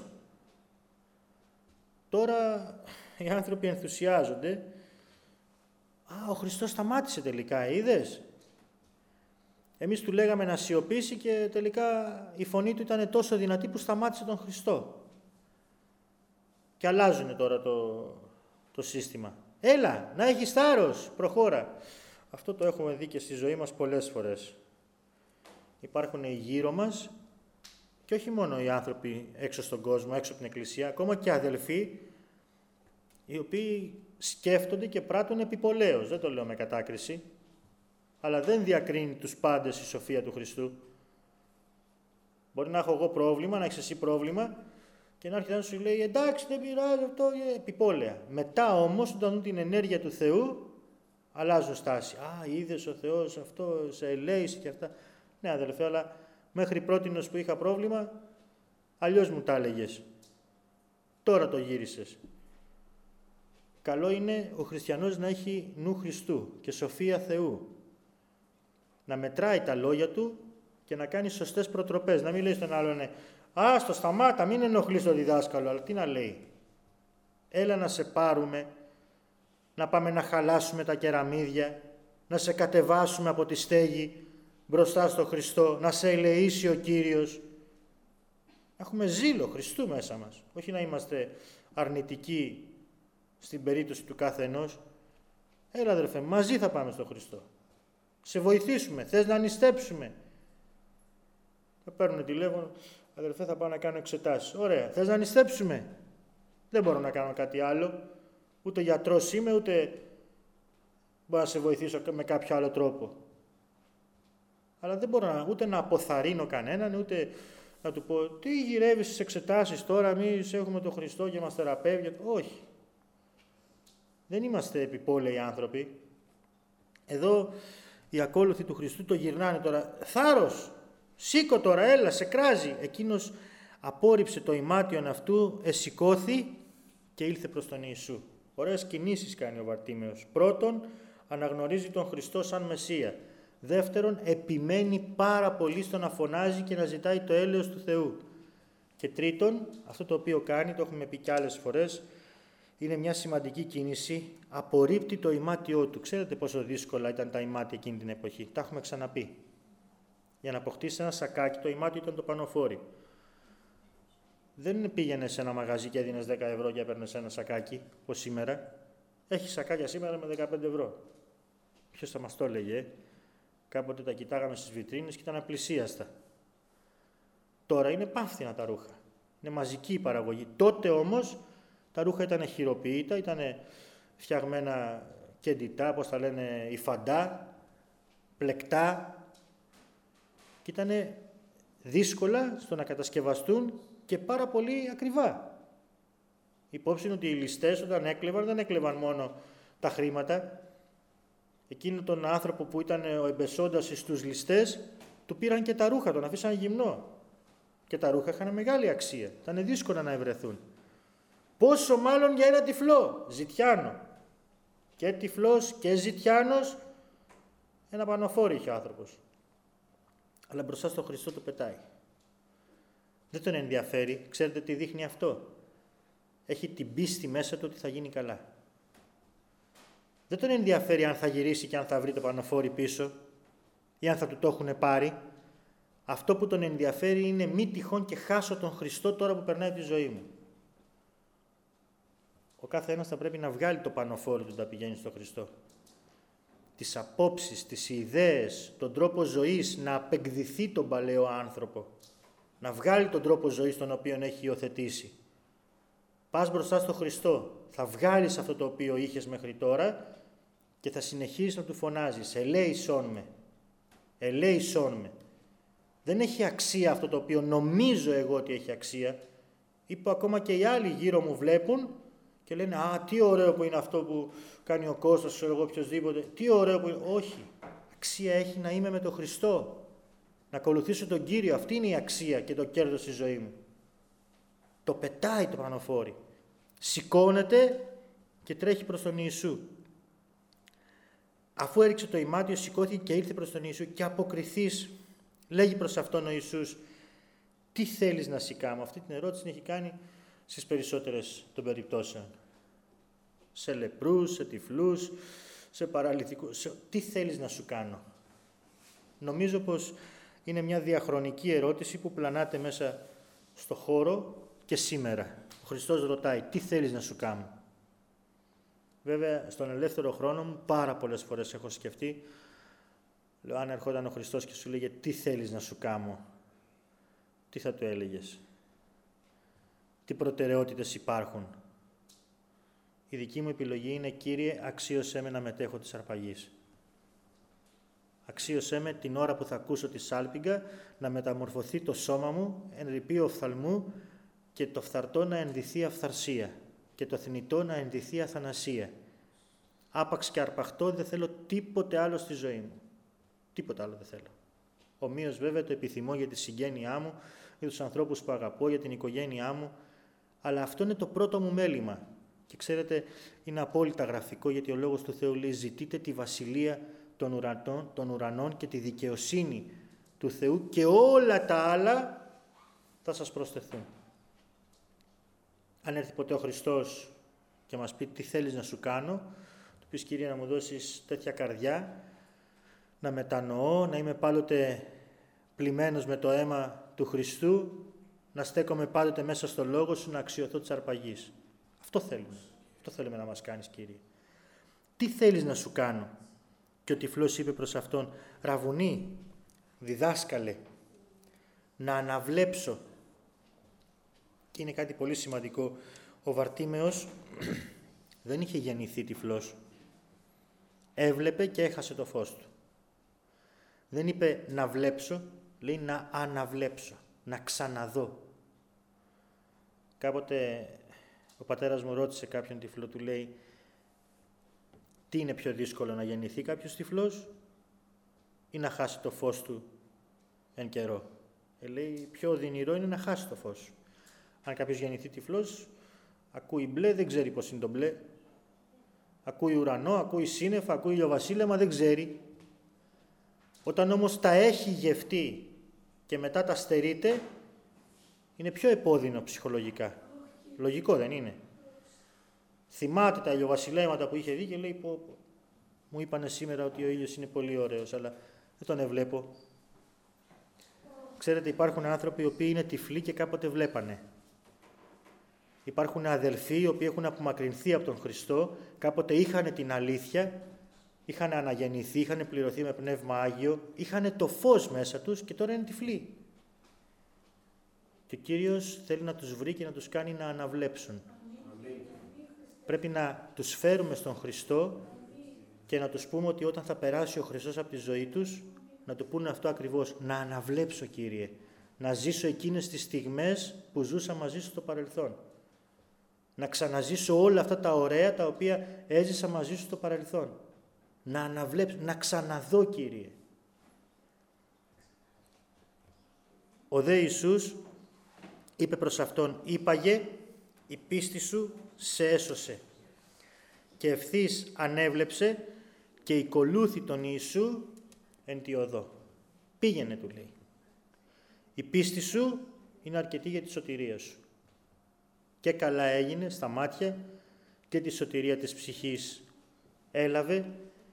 S1: Τώρα οι άνθρωποι ενθουσιάζονται. Α, ο Χριστός σταμάτησε τελικά, είδες. Εμείς του λέγαμε να σιωπήσει και τελικά η φωνή του ήταν τόσο δυνατή που σταμάτησε τον Χριστό. Και αλλάζουν τώρα το, το σύστημα. Έλα, να έχεις θάρρος, προχώρα. Αυτό το έχουμε δει και στη ζωή μας πολλές φορές. Υπάρχουν γύρω μας και όχι μόνο οι άνθρωποι έξω στον κόσμο, έξω από την Εκκλησία, ακόμα και αδελφοί, οι οποίοι σκέφτονται και πράττουν επιπολέως. Δεν το λέω με κατάκριση, αλλά δεν διακρίνει τους πάντες η σοφία του Χριστού. Μπορεί να έχω εγώ πρόβλημα, να έχεις εσύ πρόβλημα και να έρχεται να σου λέει εντάξει, δεν πειράζει αυτό, επιπόλαια. Μετά όμως, όταν δουν την ενέργεια του Θεού, αλλάζουν στάση. Α, είδες ο Θεός αυτό, σε ελέησε και αυτά. Ναι, αδελφέ, αλλά μέχρι πρότινος που είχα πρόβλημα, αλλιώς μου τα έλεγες. Τώρα το γύρισες. Καλό είναι ο χριστιανός να έχει νου Χριστού και σοφία Θεού. Να μετράει τα λόγια του και να κάνει σωστές προτροπές. Να μην λέει στον άλλον, α, στο σταμάτα, μην ενοχλείς τον διδάσκαλο. Αλλά τι να λέει. Έλα να σε πάρουμε, να πάμε να χαλάσουμε τα κεραμίδια, να σε κατεβάσουμε από τη στέγη μπροστά στο Χριστό, να σε ελεήσει ο Κύριος. Έχουμε ζήλο Χριστού μέσα μας. Όχι να είμαστε αρνητικοί στην περίπτωση του κάθε ενός. Έλα αδερφέ, μαζί θα πάμε στον Χριστό. Σε βοηθήσουμε, θες να νηστέψουμε. Θα παίρνουν τηλέφωνο, αδερφέ θα πάω να κάνω εξετάσεις. Ωραία, θες να νηστέψουμε. Δεν μπορώ να κάνω κάτι άλλο. Ούτε γιατρός είμαι, ούτε μπορώ να σε βοηθήσω με κάποιο άλλο τρόπο. Αλλά δεν μπορώ να, ούτε να αποθαρρύνω κανέναν, ούτε Θα του πω, τι γυρεύεις στις εξετάσεις τώρα, εμείς έχουμε τον Χριστό και μας θεραπεύει. Όχι. Δεν είμαστε επιπόλαιοι άνθρωποι. Εδώ οι ακόλουθοι του Χριστού το γυρνάνε τώρα. Θάρρος, σήκω τώρα, έλα, σε κράζει. Εκείνος απόρριψε το ημάτιον αυτού, εσηκώθη και ήλθε προς τον Ιησού. Ωραίες κινήσεις κάνει ο Βαρτίμεος. Πρώτον, αναγνωρίζει τον Χριστό σαν Μεσσία. Δεύτερον, επιμένει πάρα πολύ στο να φωνάζει και να ζητάει το έλεος του Θεού. Και τρίτον, αυτό το οποίο κάνει, το έχουμε πει κι άλλες φορές, είναι μια σημαντική κίνηση, απορρίπτει το ημάτιό του. Ξέρετε πόσο δύσκολα ήταν τα ημάτια εκείνη την εποχή. Τα έχουμε ξαναπεί. Για να αποκτήσει ένα σακάκι, το ημάτιο ήταν το πανοφόρι. Δεν πήγαινε σε ένα μαγαζί και έδινες δέκα ευρώ και έπαιρνες ένα σακάκι, όπως σήμερα. Έχει σακάκια σήμερα με δεκαπέντε ευρώ. Ποιος θα μας το έλεγε, ε? Κάποτε τα κοιτάγαμε στις βιτρίνες και ήταν απλησίαστα. Τώρα είναι παύθυνα τα ρούχα. Είναι μαζική η παραγωγή. Τότε όμως τα ρούχα ήταν χειροποίητα, ήταν φτιαγμένα και ντυτά, πώς τα λένε, υφαντά, πλεκτά και ήταν δύσκολα στο να κατασκευαστούν και πάρα πολύ ακριβά. Υπόψη είναι ότι οι ληστές όταν έκλεβαν δεν έκλεβαν μόνο τα χρήματα. Εκείνο τον άνθρωπο που ήταν ο εμπεσόντας στους ληστές, του πήραν και τα ρούχα, τον αφήσαν γυμνό. Και τα ρούχα είχαν μεγάλη αξία. Ήταν δύσκολα να ευρεθούν. Πόσο μάλλον για ένα τυφλό, ζητιάνο. Και τυφλός και ζητιάνος, ένα πανοφόρι είχε ο άνθρωπος. Αλλά μπροστά στον Χριστό το πετάει. Δεν τον ενδιαφέρει. Ξέρετε τι δείχνει αυτό? Έχει την πίστη μέσα του ότι θα γίνει καλά. Δεν τον ενδιαφέρει αν θα γυρίσει και αν θα βρει το πανοφόρι πίσω ή αν θα του το έχουν πάρει. Αυτό που τον ενδιαφέρει είναι μη τυχόν και χάσω τον Χριστό τώρα που περνάει τη ζωή μου. Ο κάθε ένας θα πρέπει να βγάλει το πανοφόρι του να πηγαίνει στον Χριστό. Τις απόψεις, τις ιδέες, τον τρόπο ζωής, να απεκδηθεί τον παλαιό άνθρωπο. Να βγάλει τον τρόπο ζωής τον οποίο έχει υιοθετήσει. Πας μπροστά στον Χριστό, θα βγάλεις αυτό το οποίο είχες μέχρι τώρα και θα συνεχίσεις να του φωνάζεις «Ελέησόν με, ελέησόν με». Δεν έχει αξία αυτό το οποίο νομίζω εγώ ότι έχει αξία. Ή που ακόμα και οι άλλοι γύρω μου βλέπουν και λένε «Α, τι ωραίο που είναι αυτό που κάνει ο Κώστας, ξέρω εγώ οποιοσδήποτε». Τι ωραίο που είναι. Όχι. Αξία έχει να είμαι με τον Χριστό. Να ακολουθήσω τον Κύριο. Αυτή είναι η αξία και το κέρδος στη ζωή μου. Το πετάει το πανοφόρι. Σηκώνεται και τρέχει προς τον Ιησού. Αφού έριξε το ημάτιο, σηκώθηκε και ήρθε προς τον Ιησού και αποκριθείς, λέγει προς αυτόν ο Ιησούς, τι θέλεις να σηκάμω? Αυτή την ερώτηση την έχει κάνει στις περισσότερες των περιπτώσεων. Σε λεπρούς, σε τυφλούς, σε παραλυτικούς. Σε... Τι θέλεις να σου κάνω? Νομίζω πως είναι μια διαχρονική ερώτηση που πλανάται μέσα στο χώρο και σήμερα. Ο Χριστός ρωτάει, τι θέλεις να σου κάνω? Βέβαια, στον ελεύθερο χρόνο μου πάρα πολλές φορές έχω σκεφτεί, λέω, αν ερχόταν ο Χριστός και σου λέγε, τι θέλεις να σου κάνω? Τι θα του έλεγες? Τι προτεραιότητες υπάρχουν? Η δική μου επιλογή είναι, Κύριε, αξίωσέ με να μετέχω της αρπαγής. Αξίωσέ με την ώρα που θα ακούσω τη σάλπιγγα να μεταμορφωθεί το σώμα μου εν ρηπείο οφθαλμού και το φθαρτό να ενδυθεί αυθαρσία και το θνητό να ενδυθεί αθανασία. Άπαξ και αρπαχτό, δεν θέλω τίποτε άλλο στη ζωή μου. Τίποτε άλλο δεν θέλω. Ομοίως βέβαια το επιθυμώ για τη συγγένειά μου, για τους ανθρώπους που αγαπώ, για την οικογένειά μου, αλλά αυτό είναι το πρώτο μου μέλημα. Και ξέρετε, είναι απόλυτα γραφικό, γιατί ο Λόγος του Θεού λέει «Ζητείτε τη βασιλεία των ουρανών, των ουρανών και τη δικαιοσύνη του Θεού και όλα τα άλλα θα σας προσθεθούν». Αν έρθει ποτέ ο Χριστός και μας πει τι θέλεις να σου κάνω, του πεις, Κύριε, να μου δώσεις τέτοια καρδιά, να μετανοώ, να είμαι πάντοτε πλημμένος με το αίμα του Χριστού, να στέκομαι πάντοτε μέσα στο Λόγο σου, να αξιωθώ της αρπαγής. Αυτό θέλουμε. Αυτό θέλουμε να μας κάνεις, Κύριε. Τι θέλεις να σου κάνω? Και ο τυφλός είπε προς αυτόν, Ραβουνί, διδάσκαλε, να αναβλέψω. Και είναι κάτι πολύ σημαντικό. Ο Βαρτίμεος δεν είχε γεννηθεί τυφλός. Έβλεπε και έχασε το φως του. Δεν είπε να βλέψω, λέει να αναβλέψω. να ξαναδώ. Κάποτε ο πατέρας μου ρώτησε κάποιον τυφλό, του λέει, τι είναι πιο δύσκολο, να γεννηθεί κάποιος τυφλός ή να χάσει το φως του εν καιρό. Ε, λέει, πιο οδυνηρό είναι να χάσει το φως. Αν κάποιος γεννηθεί τυφλός, ακούει μπλε, δεν ξέρει πώς είναι το μπλε. Ακούει ουρανό, ακούει σύννεφα, ακούει ηλιοβασίλεμα, δεν ξέρει. Όταν όμως τα έχει γευτεί και μετά τα στερείται, είναι πιο επώδυνο ψυχολογικά. Λογικό δεν είναι? Θυμάται τα ηλιοβασιλέματα που είχε δει και λέει, πω, πω, μου είπανε σήμερα ότι ο ήλιος είναι πολύ ωραίος, αλλά δεν τον εβλέπω. Ξέρετε, υπάρχουν άνθρωποι οι οποίοι είναι τυφλοί και κάποτε βλέπανε. Υπάρχουν αδελφοί οι οποίοι έχουν απομακρυνθεί από τον Χριστό, κάποτε είχαν την αλήθεια, είχαν αναγεννηθεί, είχαν πληρωθεί με Πνεύμα Άγιο, είχαν το φως μέσα τους και τώρα είναι τυφλοί. Και ο Κύριος θέλει να τους βρει και να τους κάνει να αναβλέψουν. Πρέπει να τους φέρουμε στον Χριστό και να τους πούμε ότι όταν θα περάσει ο Χριστός από τη ζωή τους, να του πούνε αυτό ακριβώς, να αναβλέψω, Κύριε, να ζήσω εκείνες τις στιγμές που ζούσα μαζί σου στο παρελθόν. Να ξαναζήσω όλα αυτά τα ωραία τα οποία έζησα μαζί σου στο παρελθόν. Να αναβλέψω, να ξαναδώ, Κύριε. Ο δε Ιησούς είπε προς αυτόν, «Είπαγε, η πίστη σου σε έσωσε». Και ευθύς ανέβλεψε και οικολούθη τον Ιησού εν τη οδό. Πήγαινε, του λέει. Η πίστη σου είναι αρκετή για τη σωτηρία σου. Και καλά έγινε στα μάτια και τη σωτηρία της ψυχής έλαβε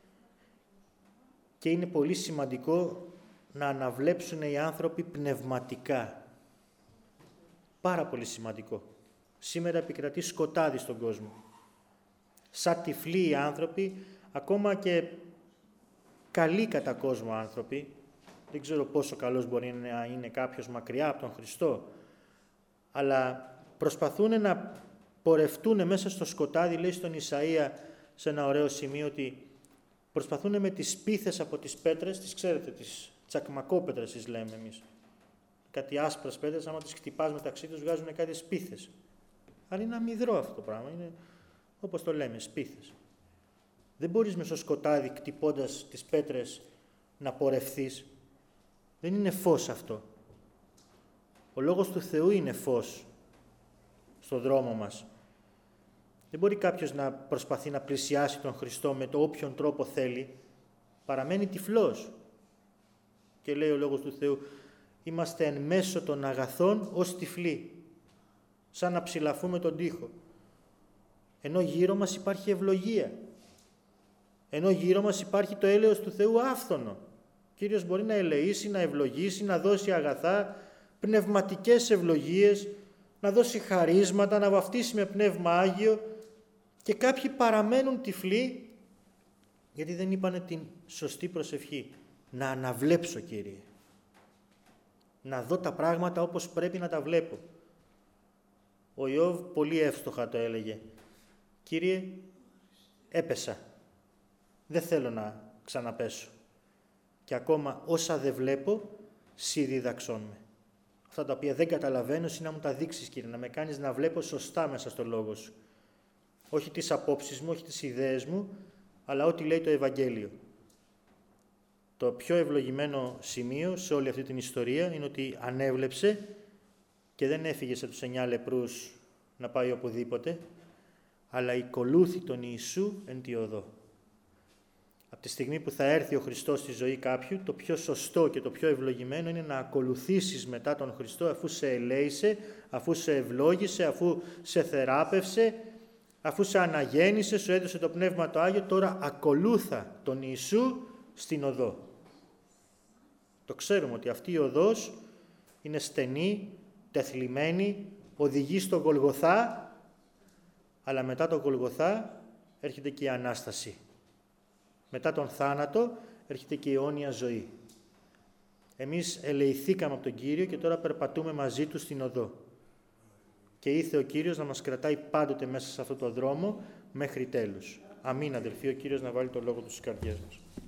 S1: και είναι πολύ σημαντικό να αναβλέψουν οι άνθρωποι πνευματικά. Πάρα πολύ σημαντικό. Σήμερα επικρατεί σκοτάδι στον κόσμο. Σαν τυφλοί οι άνθρωποι, ακόμα και καλοί κατά κόσμο άνθρωποι, δεν ξέρω πόσο καλός μπορεί να είναι κάποιος μακριά από τον Χριστό, αλλά προσπαθούν να πορευτούν μέσα στο σκοτάδι, λέει στον Ισαΐα σε ένα ωραίο σημείο, ότι προσπαθούν με τις πίθες από τις πέτρες, τις ξέρετε, τις τσακμακόπέτρες τις λέμε εμείς. Κάτι άσπρες πέτρες, άμα τις χτυπάς μεταξύ τους, βγάζουν κάτι σπίθες. Αλλά είναι αμυδρό αυτό το πράγμα, είναι όπως το λέμε, σπίθες. Δεν μπορείς με στο σκοτάδι, χτυπώντας τις πέτρες, να πορευθείς. Δεν είναι φως αυτό. Ο Λόγος του Θεού είναι φως στον δρόμο μας. Δεν μπορεί κάποιος να προσπαθεί να πλησιάσει τον Χριστό με το όποιον τρόπο θέλει. Παραμένει τυφλός. Και λέει ο Λόγος του Θεού, είμαστε εν μέσω των αγαθών ως τυφλοί, σαν να ψηλαφούμε τον τοίχο. Ενώ γύρω μας υπάρχει ευλογία. Ενώ γύρω μας υπάρχει το έλεος του Θεού άφθονο. Ο Κύριος μπορεί να ελεήσει, να ευλογήσει, να δώσει αγαθά, πνευματικές ευλογίες, να δώσει χαρίσματα, να βαφτίσει με Πνεύμα Άγιο, και κάποιοι παραμένουν τυφλοί γιατί δεν είπανε την σωστή προσευχή. Να αναβλέψω, Κύριε. Να δω τα πράγματα όπως πρέπει να τα βλέπω. Ο Ιώβ πολύ εύστοχα το έλεγε. Κύριε, έπεσα. Δεν θέλω να ξαναπέσω. Και ακόμα όσα δεν βλέπω, Συ δίδαξόν με. Αυτά τα οποία δεν καταλαβαίνω, Συ να μου τα δείξεις, Κύριε, να με κάνεις να βλέπω σωστά μέσα στο Λόγο Σου. Όχι τις απόψεις μου, όχι τις ιδέες μου, αλλά ό,τι λέει το Ευαγγέλιο. Το πιο ευλογημένο σημείο σε όλη αυτή την ιστορία είναι ότι ανέβλεψε και δεν έφυγε σε τους εννιά λεπρούς να πάει οπουδήποτε, αλλά οικολούθη τον Ιησού εν τη οδό. Από τη στιγμή που θα έρθει ο Χριστός στη ζωή κάποιου, το πιο σωστό και το πιο ευλογημένο είναι να ακολουθήσεις μετά τον Χριστό, αφού σε ελέησε, αφού σε ευλόγησε, αφού σε θεράπευσε, αφού σε αναγέννησε, σου έδωσε το Πνεύμα το Άγιο, τώρα ακολούθα τον Ιησού στην οδό. Το ξέρουμε ότι αυτή η οδός είναι στενή, τεθλιμμένη, οδηγεί στο Γολγοθά, αλλά μετά το Γολγοθά έρχεται και η Ανάσταση. Μετά τον θάνατο έρχεται και η αιώνια ζωή. Εμείς ελεηθήκαμε από τον Κύριο και τώρα περπατούμε μαζί Του στην οδό. Και ήθε ο Κύριος να μας κρατάει πάντοτε μέσα σε αυτό το δρόμο μέχρι τέλους. Αμήν, αδελφοί, ο Κύριος να βάλει το λόγο Του στις καρδιές μας.